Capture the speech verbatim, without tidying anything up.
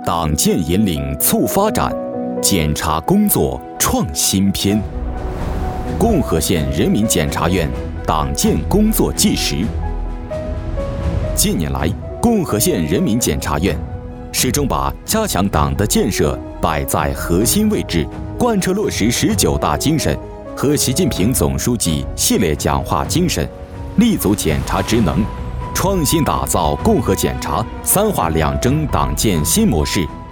党建引领促发展，检察工作创新篇。共和县人民检察院党建工作纪实。近年来，共和县人民检察院始终把加强党的建设摆在核心位置，贯彻落实十九大精神和习近平总书记系列讲话精神，立足检察职能，创新打造共和检察三化两征党建新模式，